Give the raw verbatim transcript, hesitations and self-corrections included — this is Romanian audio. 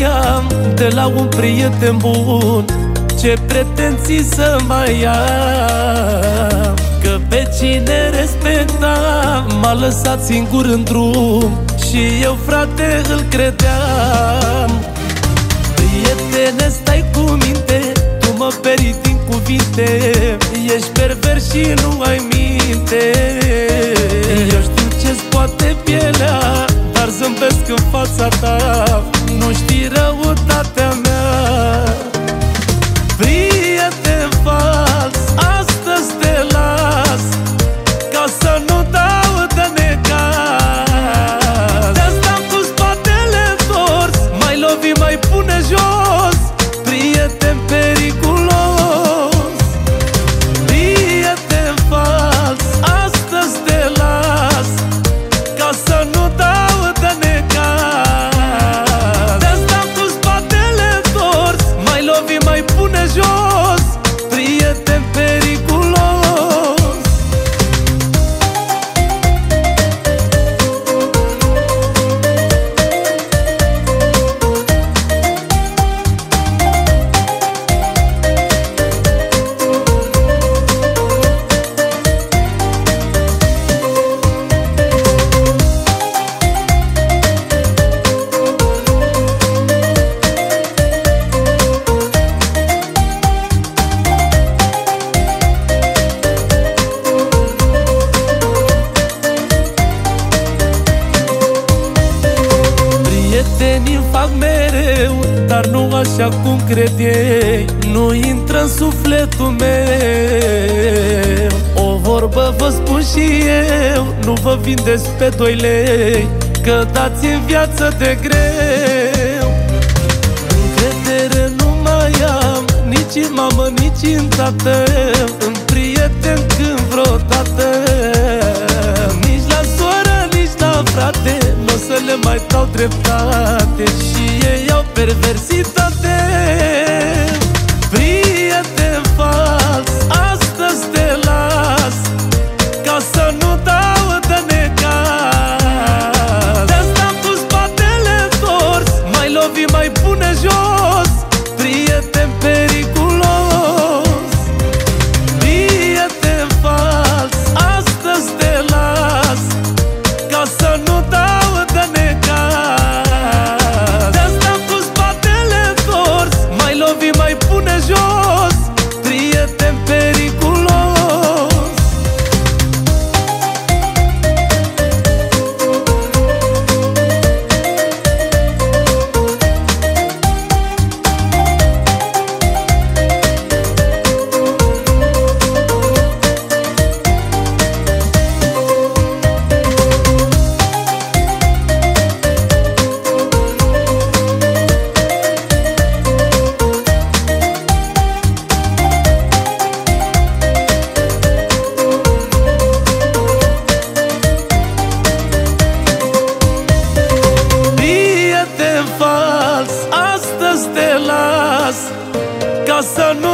mai am de la un prieten bun? Ce pretenții să mai am? Că pe cine respecta m-a lăsat singur în drum și eu, frate, îl credeam. Prietene, stai cu minte, tu mă perii din cuvinte, ești pervers și nu ai minte. Eu știu ce-ți poate pielea, dar zâmbesc în fața ta, nu știi răutatea mea. Prieten fals, astăzi te las, ca să nu dau de necaz. De-asta cu spatele întors, mai lovi, mai pune jos, prieten periculos. Prieten fals, astăzi te las, ca să nu dau de necaz. De-asta cu spatele întors, mai lovi, mai pune jos, prieten periculos. Prietenii fac mereu, dar nu așa cum cred ei, nu intră în sufletul meu. O vorbă vă spun și eu, nu vă vindeți pe doi lei, că dați în viață de greu. Încredere nu mai am, nici în mamă, nici în tată, în prieten când vreodată. Nici la soră, nici la frate, n-o să le mai dau dreptate, și ei au perversitate. Prieten fals, astăzi te las, ca să nu dau de necaz. De-asta cu spatele întors, mai lovi, mai pune jos, prieten periculos. Prieten fals, astăzi te las, ca să nu dau de necaz. De-asta cu spatele întors, mai lovi, mai pune jos, prieten periculos. Fals, astăzi te las, ca să nu